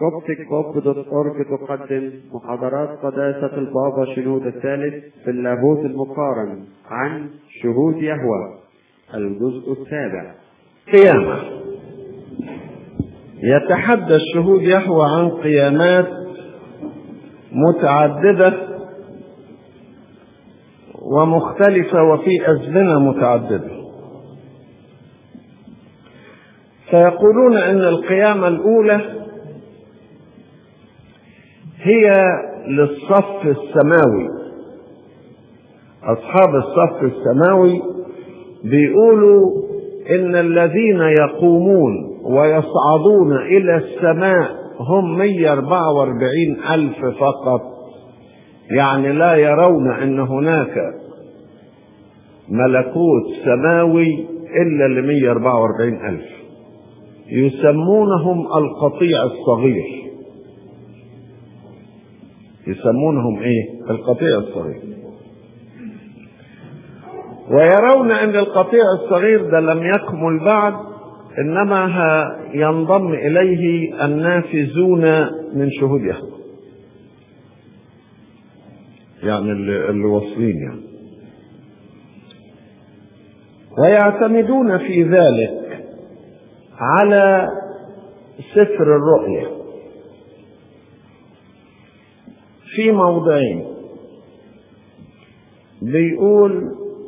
coptic.org تقدم محاضرات قداسة البابا شنود الثالث في اللاهوت المقارن عن شهود يهوه الجزء السابع. قيامة. يتحدث شهود يهوه عن قيامات متعددة ومختلفة وفي أزمنة متعددة. فيقولون أن القيامة الأولى هي للصف السماوي. أصحاب الصف السماوي بيقولوا إن الذين يقومون ويصعدون إلى السماء هم 144,000 فقط، يعني لا يرون أن هناك ملكوت سماوي إلا ل 144,000. يسمونهم القطيع الصغير. يسمونهم ايه؟ القطيع الصغير. ويرون ان القطيع الصغير ده لم يكمل بعد، انما ينضم اليه النافذون من شهود يهوه، يعني اللي واصلين يعني. ويعتمدون في ذلك على سفر الرؤيا في موضعين. بيقول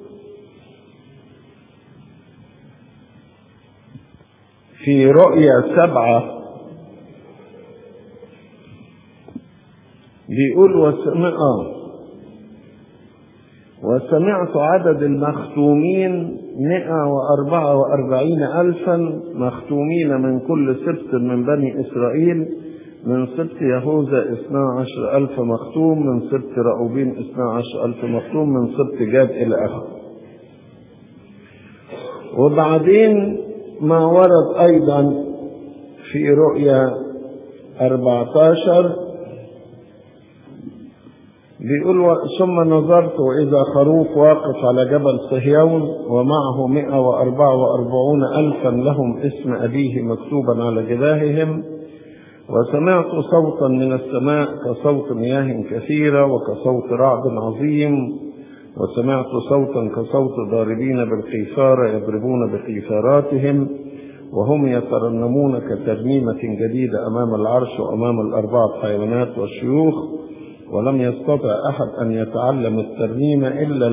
في رؤيا 7 بيقول وسمعت عدد المختومين 144,000 مختومين من كل سبط من بني إسرائيل. من سبط يهوذا 12,000 مختوم، من سبط رأوبين 12,000 مختوم، من سبط جاد إلى آخره. وبعدين ما ورد أيضا في رؤيا 14 بيقول ثم نظرت وإذا خروف واقف على جبل صهيون ومعه 144,000 لهم اسم أبيه مكتوبا على جباههم. وسمعت صوتا من السماء كصوت مياه كثيرة وكصوت رعد عظيم، وسمعت صوتا كصوت ضاربين بالقيثارة يضربون بقيثاراتهم، وهم يترنمون كترنيمة جديدة أمام العرش وأمام ال4 حيوانات والشيوخ. ولم يستطع أحد أن يتعلم الترنيمة إلا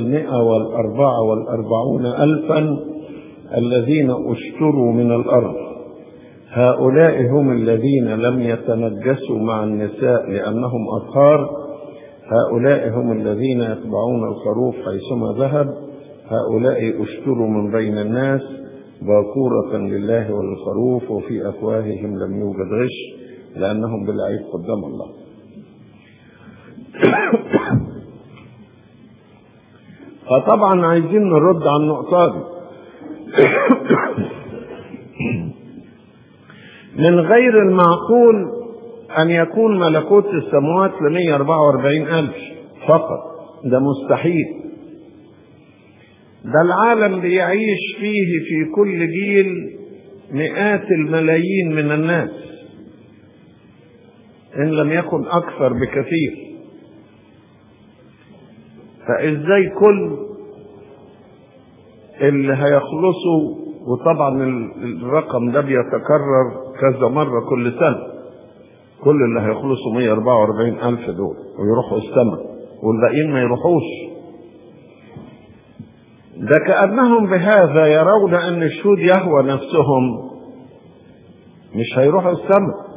144,000 الذين اشتروا من الأرض. هؤلاء هم الذين لم يتنجسوا مع النساء لأنهم أطهار. هؤلاء هم الذين يتبعون الخروف حيثما ذهب. هؤلاء اشتروا من بين الناس باكورة لله وللخروف، وفي أفواههم لم يوجد غش لأنهم بالعيب قدام الله. فطبعا عايزين نرد على النقطة دي. من غير المعقول أن يكون ملكوت السماوات ل 144,000 فقط، ده مستحيل. ده العالم بيعيش فيه في كل جيل مئات الملايين من الناس إن لم يكن أكثر بكثير. فإزاي كل اللي هيخلصوا، وطبعا الرقم ده بيتكرر كذا مرة كل سنة، كل اللي هيخلصوا 144,000 دول ويروحوا السماء والباقيين ما يروحوش. ده كأنهم بهذا يرون أن شهود يهوه نفسهم مش هيروحوا السماء.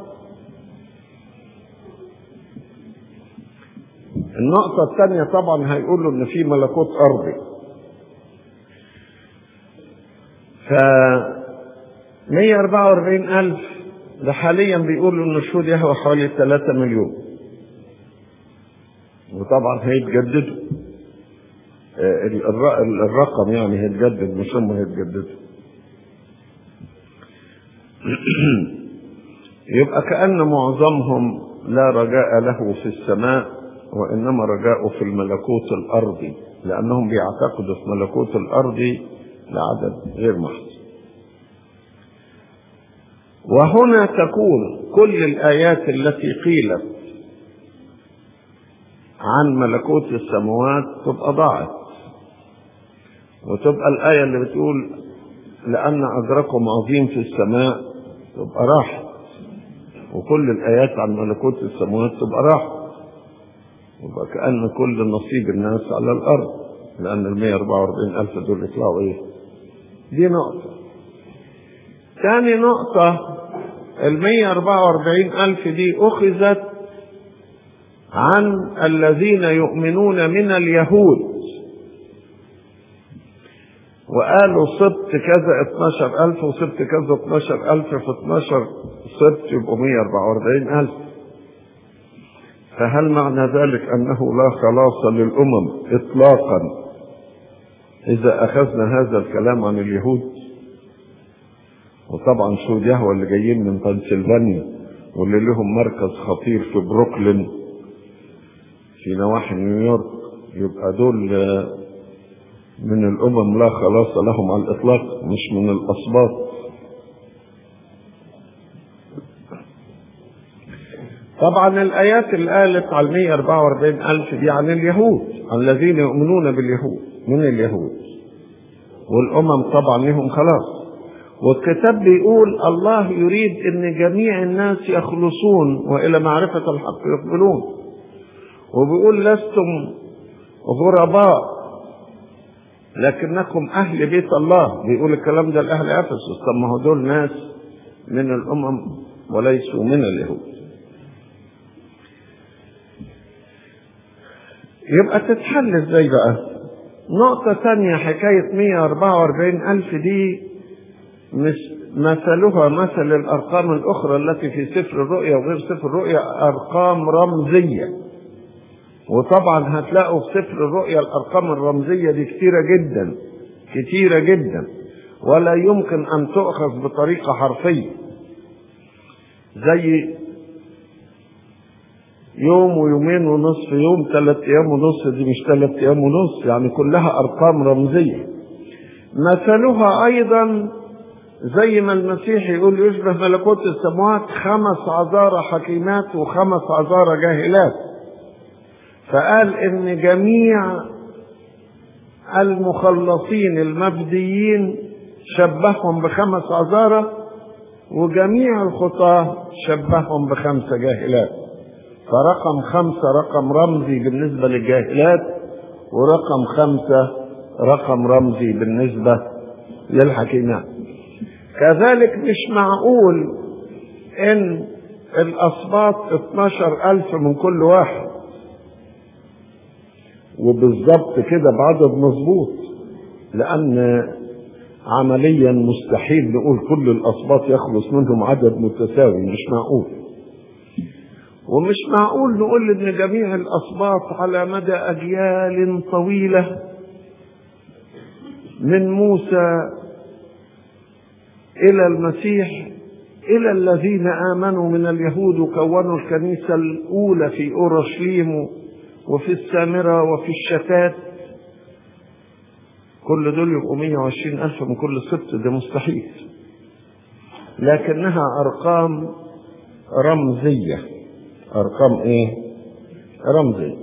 النقطة الثانية طبعا هيقولوا ان في ملكوت ارضي. ف 144,000 ده حاليا بيقولوا ان شهود يهوه حوالي 3 مليون، وطبعا هيتجددوا. الرقم يعني هيتجدد، مش هم هيتجددوا. يبقى كأن معظمهم لا رجاء له في السماء، وإنما رجاؤه في الملكوت الأرضي، لأنهم بيعتقدوا في ملكوت الأرضي لعدد غير محدود. وهنا تكون كل الآيات التي قيلت عن ملكوت السماوات تبقى ضاعت، وتبقى الآية اللي بتقول لأن أجركم عظيم في السماء تبقى راحت، وكل الآيات عن ملكوت السماوات تبقى راحت، يبقى كأن كل نصيب الناس على الأرض، لأن 144,000 دول يطلعوا إيه؟ دي نقطة. ثاني نقطة، 144,000 دي أخذت عن الذين يؤمنون من اليهود، وقالوا سبت كذا 12,000 وسبت كذا 12,000 في 12 سبت يبقوا 144,000. فهل معنى ذلك أنه لا خلاص للأمم إطلاقا إذا أخذنا هذا الكلام عن اليهود؟ وطبعا شهود يهوه اللي جايين من بنسلفانيا واللي لهم مركز خطير في بروكلين في نواحي نيويورك، يبقى دول من الأمم لا خلاص لهم على الإطلاق، مش من الأسباط. طبعا الآيات اللي قالت على 144,000 دي عن اليهود، عن الذين يؤمنون باليهود من اليهود، والأمم طبعا لهم خلاص. والكتاب بيقول الله يريد ان جميع الناس يخلصون والى معرفة الحق يقبلون، وبيقول لستم غرباء لكنكم اهل بيت الله. بيقول الكلام ده لاهل افسس، طب ما هو دول ناس من الامم وليسوا من اليهود. يبقى تتحل ازاي بقى؟ نقطة ثانية، حكاية 144,000 دي مثلها مثل الأرقام الأخرى التي في سفر الرؤيا وغير سفر الرؤيا، أرقام رمزية. وطبعا هتلاقوا في سفر الرؤيا الأرقام الرمزية دي كتيرة جدا كتيرة جدا، ولا يمكن أن تؤخذ بطريقة حرفية، زي يوم ويومين ونصف، يوم 3 أيام ونصف، دي مش 3 أيام ونصف، يعني كلها أرقام رمزية. مثلها أيضا زي ما المسيح يقول يشبه ملكوت السماوات 5 عذارى حكيمات و5 عذارى جاهلات. فقال ان جميع المخلصين المفديين شبههم ب5 عذارى، وجميع الخطاة شبههم ب5 جاهلات. فرقم 5 رقم رمزي بالنسبة للجاهلات، ورقم 5 رقم رمزي بالنسبة للحكيمات. كذلك مش معقول ان الاسباط 12,000 من كل واحد وبالضبط كده بعدد مظبوط، لان عمليا مستحيل نقول كل الاسباط يخلص منهم عدد متساوي، مش معقول. ومش معقول نقول ان جميع الاسباط على مدى اجيال طويلة من موسى إلى المسيح إلى الذين آمنوا من اليهود وكونوا الكنيسة الأولى في أورشليم وفي السامرة وفي الشتات، كل دول يبقوا 120,000 من كل سبط، ده مستحيل. لكنها أرقام رمزية. أرقام إيه؟ رمزية.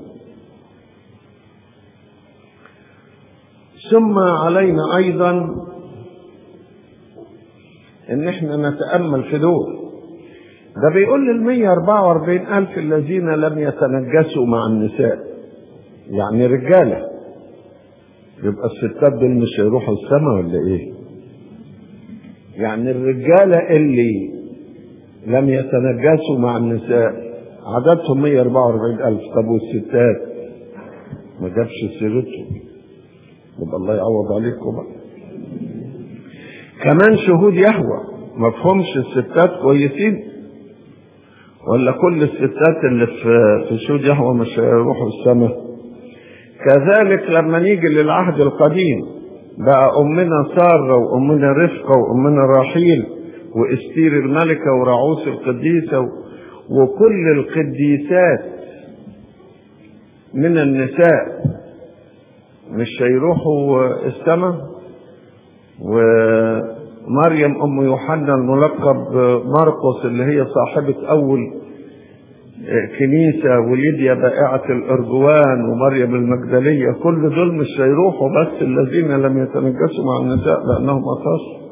ثم علينا أيضا ان احنا نتأمل في دول. ده بيقول 144,000 الذين لم يتنجسوا مع النساء، يعني رجالة. يبقى الستات دول مش هيروحوا السماء ولا ايه؟ يعني الرجالة اللي لم يتنجسوا مع النساء عددهم 144,000. طب والستات ما جابش سيرتهم، يبقى الله يعوض عليكم بقى. كمان شهود يهوه مفهومش الستات كويسين، ولا كل الستات اللي في شهود يهوه مش هيروحوا السماء؟ كذلك لما نيجي للعهد القديم بقى أمنا سارة وأمنا رفقة وأمنا راحيل وإستير الملكة ورعوس القديسة وكل القديسات من النساء مش هيروحوا السماء؟ مريم أم يوحنا الملقب مرقس اللي هي صاحبة أول كنيسة، وليديا بائعة الأرجوان، ومريم المجدلية، كل دول مش هيروحوا، بس الذين لم يتنجسوا مع النساء لأنهم أطهار.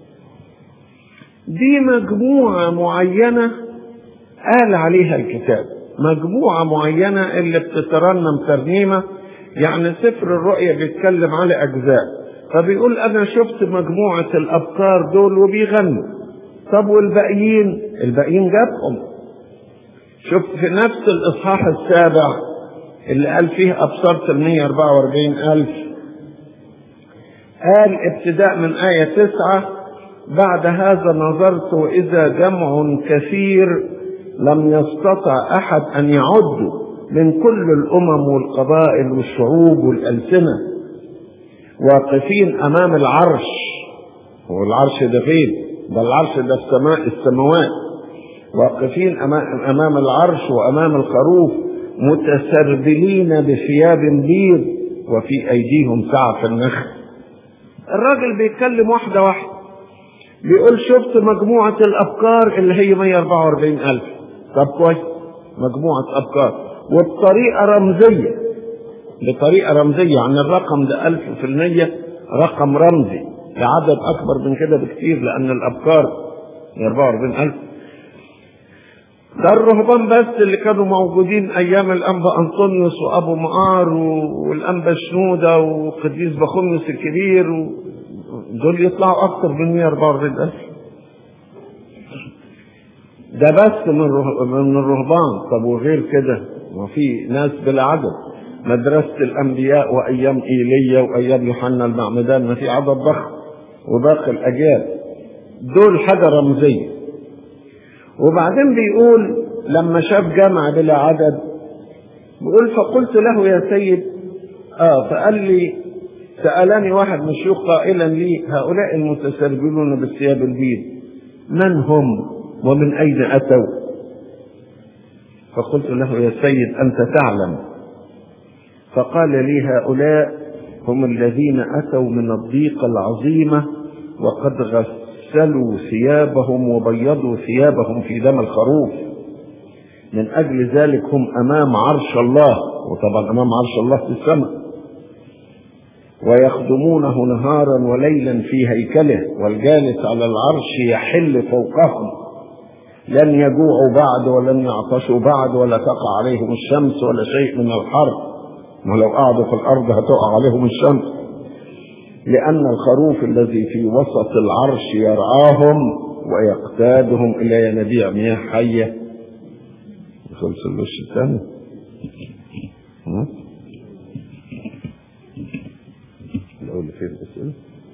دي مجموعة معينة قال عليها الكتاب، مجموعة معينة اللي بتترنم ترنيمة. يعني سفر الرؤيا بيتكلم على أجزاء، فبيقول أنا شفت مجموعة الأبكار دول وبيغنوا. طب والباقيين؟ الباقيين جابهم. شفت في نفس الإصحاح 7 اللي قال فيه أبصرت 144,000، قال ابتداء من آية 9: بعد هذا نظرت وإذا جمع كثير لم يستطع أحد أن يعد من كل الأمم والقبائل والشعوب والألسنة، واقفين أمام العرش. والعرش ده فين؟ ده العرش ده السماوات. واقفين أمام العرش وأمام الخروف متسربلين بثياب بيض وفي أيديهم سعف النخل. الراجل بيتكلم واحدة واحدة، بيقول شفت مجموعة الأبكار اللي هي 144,000. طب كويس، مجموعة أبكار وبطريقة رمزية، بطريقة رمزية. يعني الرقم ده 1000% رقم رمزي لعدد أكبر من كده بكتير، لأن الأبكار 144,000. ده الرهبان بس اللي كانوا موجودين أيام الأنبا أنطونيوس وأبو مقار والأنبا شنودة وقديس بخوميوس الكبير، دول يطلعوا أكثر من 144,000. ده بس من الرهبان. طب وغير كده وفي ناس بلا عدد، مدرسة الأنبياء وأيام إيليا وأيام يوحنا المعمدان، ما في عدد ضخم، وباقي الأجيال، دول حاجة رمزية. وبعدين بيقول لما شاف جمع بلا عدد، بيقول فقلت له يا سيد فقال لي، سألني واحد من الشيوخ قائلا لي هؤلاء المتسربلون بالثياب البيض من هم ومن أين أتوا؟ فقلت له يا سيد أنت تعلم. فقال لي هؤلاء هم الذين أتوا من الضيقة العظيمة وقد غسلوا ثيابهم وبيضوا ثيابهم في دم الخروف، من أجل ذلك هم أمام عرش الله، وطبعا أمام عرش الله في السماء، ويخدمونه نهارا وليلا في هيكله، والجالس على العرش يحل فوقهم، لن يجوعوا بعد ولن يعطشوا بعد ولا تقع عليهم الشمس ولا شيء من الحر. ما لو قعدوا في الأرض هتقع عليهم الشمس، لأن الخروف الذي في وسط العرش يرعاهم ويقتادهم إلى ينابيع مياه حية. خلص الوش الثاني. الأول فين الأسئلة؟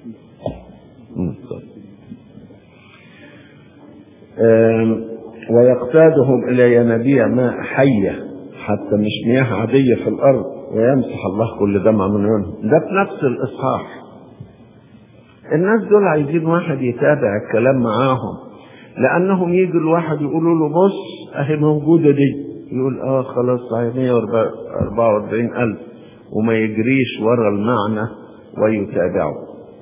ويقتادهم إلى ينابيع ماء حية، حتى مش مياه عادية في الأرض، ويمسح الله كل دمع من عيونهم. ده في نفس الإصحاح. الناس دول عايزين واحد يتابع الكلام معاهم، لأنهم يجوا الواحد يقولوا له بص أهي موجودة دي، يقول خلاص صحيح 144,000، وما يجريش ورا المعنى ويتابعه.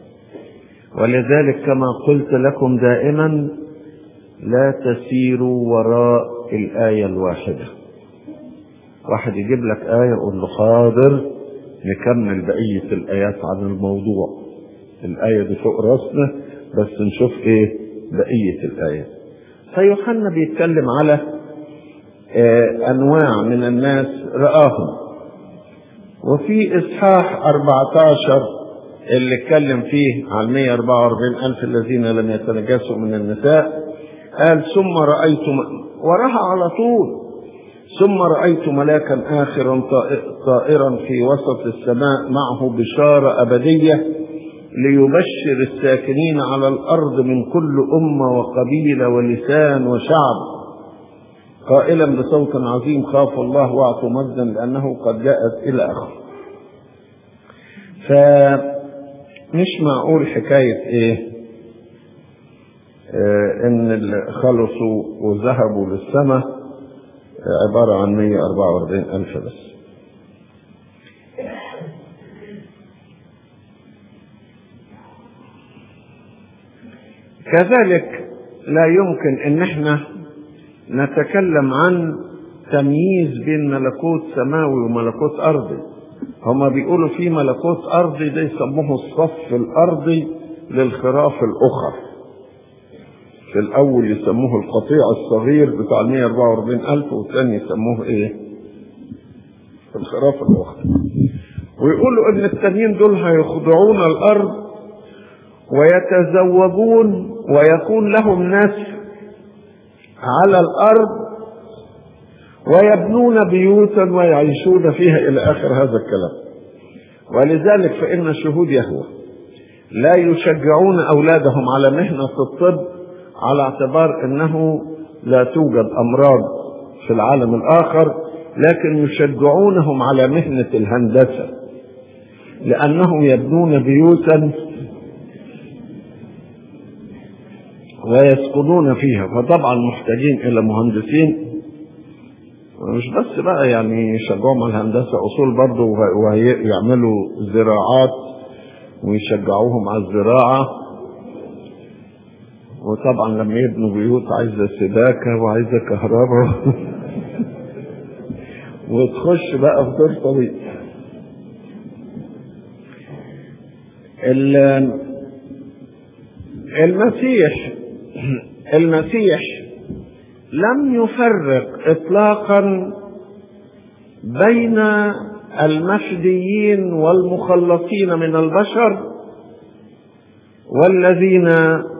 ولذلك كما قلت لكم دائما لا تسيروا وراء الآية الواحدة. واحد يجيب لك آية يقول له حاضر نكمل بقية الآيات عن الموضوع، الآية دي فوق راسنا بس نشوف ايه بقية الآية. فيوحنا بيتكلم على أنواع من الناس رآهم. وفي إصحاح 14 اللي اتكلم فيه عن 144,000 الذين لم يتنجسوا من النساء، قال ثم رأيت وراها على طول، ثم رأيت ملاكا آخرا طائرا في وسط السماء معه بشارة أبدية ليبشر الساكنين على الأرض من كل أمة وقبيلة ولسان وشعب، قائلا بصوت عظيم خافوا الله واعطوا مجدا لأنه قد جاءت إلى آخره. فمش معقول حكاية إن اللي خلصوا وذهبوا للسماء عبارة عن 144,000 بس. كذلك لا يمكن ان احنا نتكلم عن تمييز بين ملكوت سماوي وملكوت ارضي. هما بيقولوا في ملكوت ارضي ده يسموه الصف الارضي للخراف الاخر. في الاول يسموه القطيع الصغير بتاع 144,000، والثاني يسموه ايه؟ الخراف الاخر. ويقولوا ان التانيين دول هيخضعون الارض ويتزوجون ويكون لهم نسل على الارض ويبنون بيوتا ويعيشون فيها الى اخر هذا الكلام. ولذلك فان شهود يهوه لا يشجعون اولادهم على مهنة الطب على اعتبار انه لا توجد امراض في العالم الاخر، لكن يشجعونهم على مهنة الهندسة لانهم يبنون بيوتا ويسكنون فيها، فطبعا محتاجين الى مهندسين. مش بس بقى يعني يشجعوهم على الهندسة اصول برضه، ويعملوا زراعات ويشجعوهم على الزراعة. وطبعا لما يبنوا بيوت عايزة سباكة وعايزة كهرباء وتخش بقى في دور طويل. المسيح لم يفرق اطلاقا بين المفديين والمخلصين من البشر والذين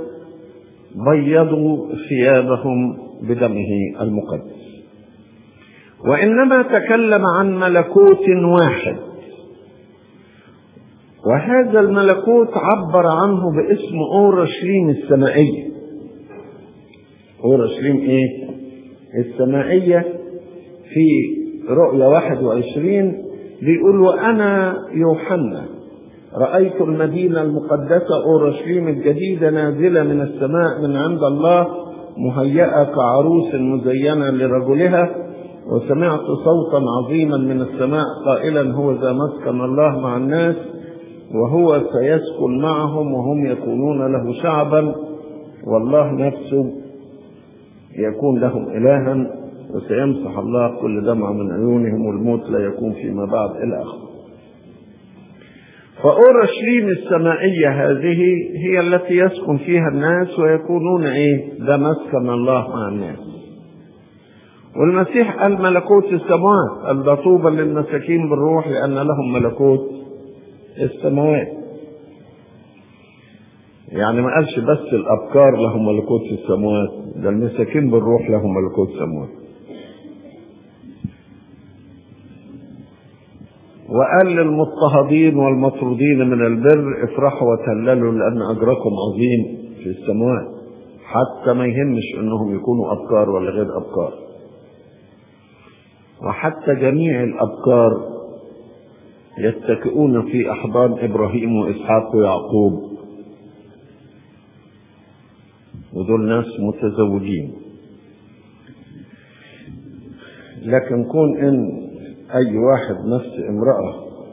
بيضوا ثيابهم بدمه المقدس، وإنما تكلم عن ملكوت واحد، وهذا الملكوت عبر عنه باسم أورشليم السمائية. أورشليم إيه؟ السمائية. في رؤيا 21 بيقول: وأنا يوحنا رأيت المدينة المقدسة أورشليم الجديدة نازلة من السماء من عند الله مهيئة كعروس مزينة لرجلها، وسمعت صوتا عظيما من السماء قائلا: هو ذا مسكن الله مع الناس، وهو سيسكن معهم وهم يكونون له شعبا، والله نفسه يكون لهم إلها، وسيمسح الله كل دمع من عيونهم، والموت لا يكون فيما بعد إلى آخره. فأورشليم السمائية هذه هي التي يسكن فيها الناس ويكونون ده مسكن الله مع الناس. والمسيح قال ملكوت السماوات، قال طوبى للمساكين بالروح لأن لهم ملكوت السماوات. يعني ما قالش بس الأبكار لهم ملكوت السماوات، ده المساكين بالروح لهم ملكوت السماوات. وقال للمضطهدين والمطرودين من البر: افرحوا وتهللوا لأن أجركم عظيم في السماوات. حتى ما يهمش انهم يكونوا أبكار ولا غير أبكار. وحتى جميع الأبكار يتكئون في أحضان إبراهيم وإسحاق ويعقوب، ودول ناس متزوجين. لكن كون ان اي واحد نفس امرأة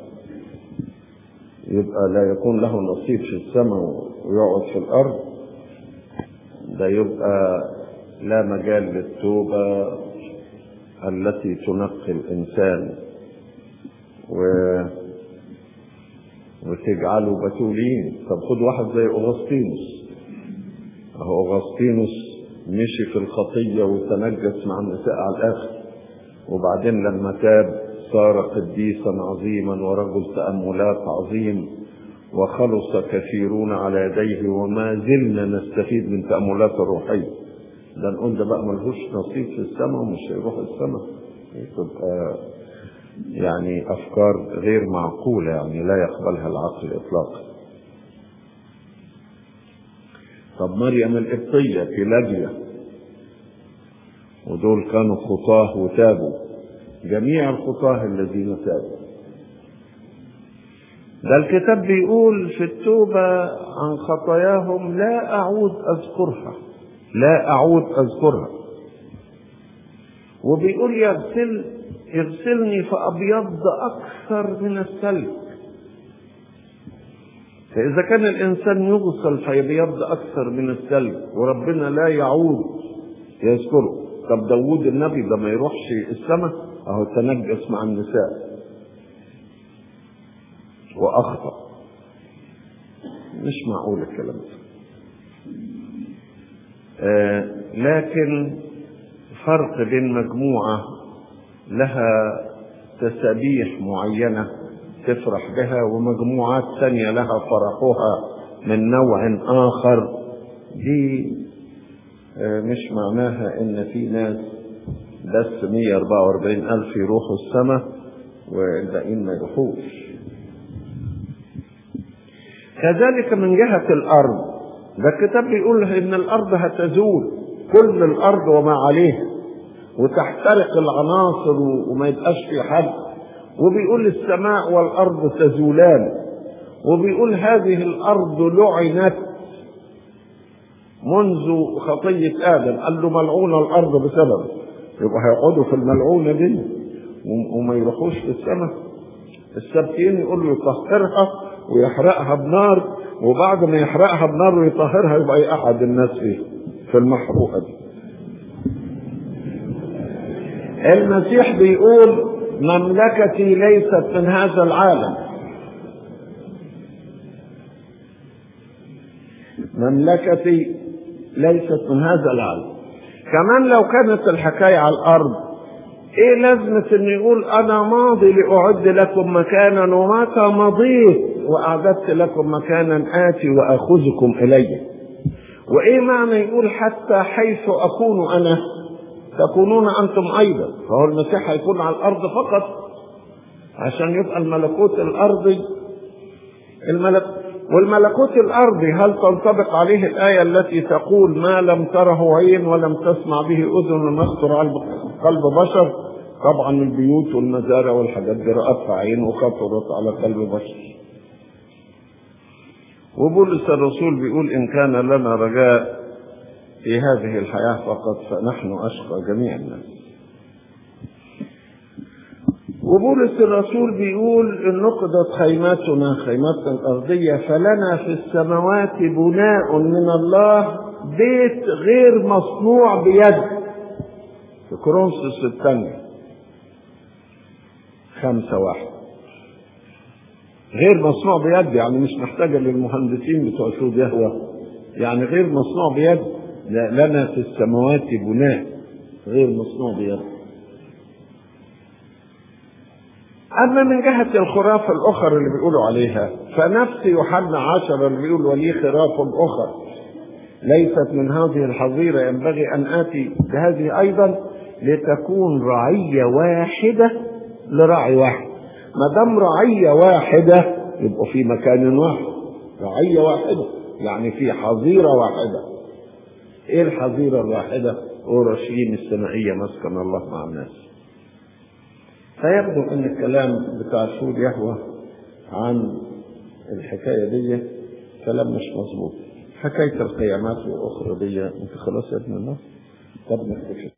يبقى لا يكون له نصيب في السماء ويقعد في الارض، ده يبقى لا مجال للتوبة التي تنقي الانسان وتجعله بتولين. طب خد واحد زي أغسطينوس، أغسطينوس مشي في الخطية وتنجس مع النساء على الآخر، وبعدين لما تاب صار قديسا عظيما ورجل تأملات عظيم، وخلص كثيرون على يديه، وما زلنا نستفيد من تأملات الروحية. ده نقول ده بقى ملهوش نصيب في السماء ومش هيروح السماء. تبقى يعني أفكار غير معقولة، يعني لا يقبلها العقل إطلاقا. طب مريم القبطية في لاجيا، ودول كانوا خطاه وتابوا، جميع الخطاه الذين تابوا. ده الكتاب بيقول في التوبة عن خطاياهم: لا أعود أذكرها، لا أعود أذكرها. وبيقول يغسلني فأبيض أكثر من الثلج. فإذا كان الإنسان يغسل فيبيض أكثر من الثلج وربنا لا يعود يذكره، طب داوود النبي ده ما يروحش السماء؟ أهو تنجس مع النساء وأخطأ. مش معقول الكلام ده. لكن فرق بين مجموعة لها تسابيح معينة تفرح بها ومجموعات ثانية لها فرحها من نوع آخر، دي مش معناها إن في ناس بس 144,000 يروحوا السماء والباقيين ما يروحوش. كذلك من جهة الأرض، ده الكتاب بيقول إن الأرض هتزول، كل الأرض وما عليها، وتحترق العناصر وما يبقاش في حد. وبيقول السماء والأرض تزولان، وبيقول هذه الأرض لعنت منذ خطية آدم، قال له ملعونة الأرض بسبب، يبقى هيقعدوا في الملعونة دي وما يروحوش في السماء. السبتين يقول له يطهرها ويحرقها بنار، وبعد ما يحرقها بنار ويطهرها يبقى يقعد الناس في المحروقة دي. المسيح بيقول مملكتي ليست من هذا العالم، مملكتي ليست من هذا العالم. كمان لو كانت الحكاية على الأرض، ايه لازمة انه يقول انا ماضي لأعد لكم مكانا، ومتى مضيت وأعددت لكم مكانا آتي وأخذكم إلي؟ وإيه معنى يقول حتى حيث أكون أنا تكونون أنتم أيضا؟ فهو المسيح هيكون على الأرض فقط عشان يبقى الملكوت الأرضي والملكوت الأرضي هل تنطبق عليه الآية التي تقول ما لم تره عين ولم تسمع به أذن ولم يخطر على قلب بشر؟ طبعا البيوت والمزارع والحاجات دي رأتها عين وخطرت على قلب بشر. وبولس الرسول بيقول إن كان لنا رجاء في هذه الحياة فقط فنحن أشقى جميع الناس. وبولس الرسول بيقول إن نقضت خيماتنا خيماتنا الأرضية فلنا في السماوات بناء من الله بيت غير مصنوع بيد، في كورنثوس الثانية 5:1. غير مصنوع بيد يعني مش محتاجة للمهندسين بتوع شهود يهوه، يعني غير مصنوع بيد. لنا في السماوات بناء غير مصنوع بيد. أما من جهة الخرافة الأخرى اللي بيقولوا عليها، فنفس يوحنا 10 اللي بيقول ولي خراف أخرى ليست من هذه الحظيرة ينبغي أن آتي بهذه أيضا لتكون رعية واحدة لراعي واحد. ما دام رعية واحدة يبقوا في مكان واحد، رعية واحدة يعني في حظيرة واحدة. ايه الحظيرة الواحدة؟ اورشليم السمائية مسكن الله مع الناس. فيبدو ان الكلام بتاع شهود يهوه عن الحكاية دي كلام مش مظبوط. حكاية القيامات والاخرى دي انت خلاص يا ابن الله. طب نكتشف